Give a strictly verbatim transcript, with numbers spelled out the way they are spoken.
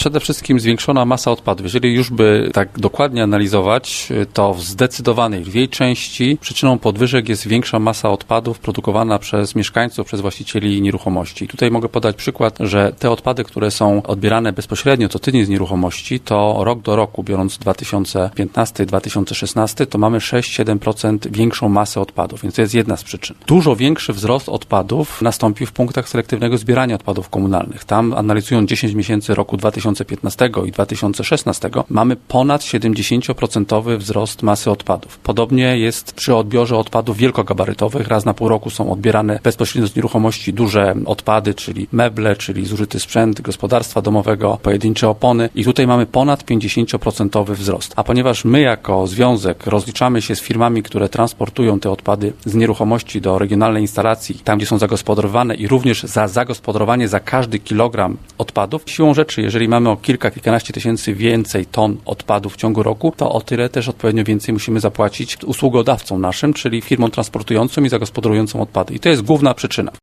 Przede wszystkim zwiększona masa odpadów. Jeżeli już by tak dokładnie analizować, to w zdecydowanej lwiej części przyczyną podwyżek jest większa masa odpadów produkowana przez mieszkańców, przez właścicieli nieruchomości. Tutaj mogę podać przykład, że te odpady, które są odbierane bezpośrednio codziennie z nieruchomości, to rok do roku, biorąc dwa tysiące piętnasty dwa tysiące szesnasty, to mamy sześć do siedmiu procent większą masę odpadów, więc to jest jedna z przyczyn. Dużo większy wzrost odpadów nastąpił w punktach selektywnego zbierania odpadów komunalnych. Tam, analizując dziesięć miesięcy roku dwa tysiące piętnastego i dwa tysiące szesnastego, mamy ponad siedemdziesięcioprocentowy wzrost masy odpadów. Podobnie jest przy odbiorze odpadów wielkogabarytowych. Raz na pół roku są odbierane bezpośrednio z nieruchomości duże odpady, czyli meble, czyli zużyty sprzęt gospodarstwa domowego, pojedyncze opony i tutaj mamy ponad pięćdziesięcioprocentowy wzrost. A ponieważ my jako związek rozliczamy się z firmami, które transportują te odpady z nieruchomości do regionalnej instalacji, tam gdzie są zagospodarowane i również za zagospodarowanie za każdy kilogram odpadów, siłą rzeczy, jeżeli mamy o kilka, kilkanaście tysięcy więcej ton odpadów w ciągu roku, to o tyle też odpowiednio więcej musimy zapłacić usługodawcom naszym, czyli firmom transportującym i zagospodarującym odpady. I to jest główna przyczyna.